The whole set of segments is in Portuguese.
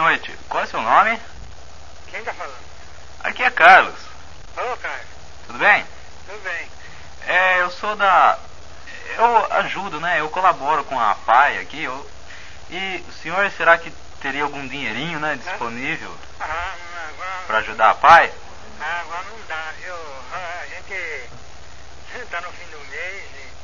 noite. Qual é o seu nome? Quem tá falando? Aqui é Carlos. Ô, Carlos. Tudo bem? Tudo bem. Eu sou da... Eu ajudo, né? Eu colaboro com a PAI aqui. E o senhor, será que teria algum dinheirinho, né, disponível Agora... para ajudar a PAI? Agora não dá, viu? A gente tá no fim do mês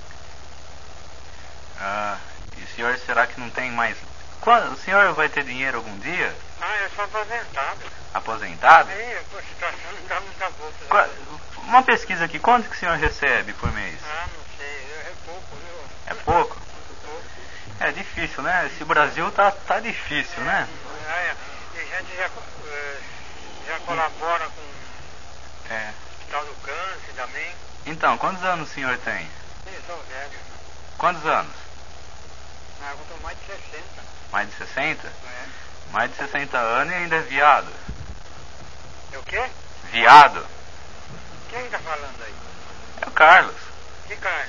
E o senhor, será que não tem mais... Quando, o senhor vai ter dinheiro algum dia? eu sou aposentado. Aposentado? A situação não dá muita boa. Uma pesquisa aqui, quanto que o senhor recebe por mês? Não sei, é pouco, viu? É pouco? Pouco. É difícil, né? Esse Brasil tá difícil, né? A gente já colabora com o tal do câncer também. Então, quantos anos o senhor tem? Eu sou velho. Quantos anos? Eu tô mais de 60. Mais de 60? É. Mais de 60 anos e ainda é viado. É o quê? Viado? Quem tá falando aí? É o Carlos. Que Carlos?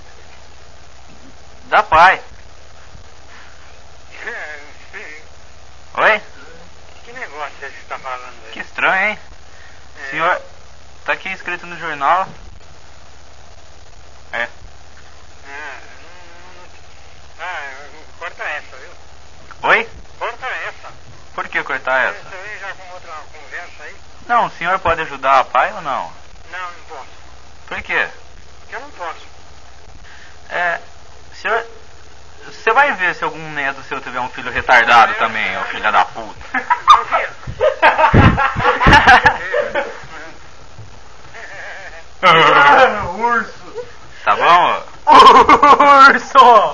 Da PAI. Oi? Que negócio é esse que você tá falando aí? Que estranho, hein? Senhor, tá aqui escrito no jornal. Corta essa, viu? Oi? Corta essa. Por que cortar essa? Você vem já com outra conversa aí? Não, o senhor pode ajudar a PAI ou não? Não posso. Por quê? Porque eu não posso. Senhor, você vai ver se algum neto seu tiver um filho retardado também, ô filho da puta. Meu filho. Urso. Tá bom? Urso!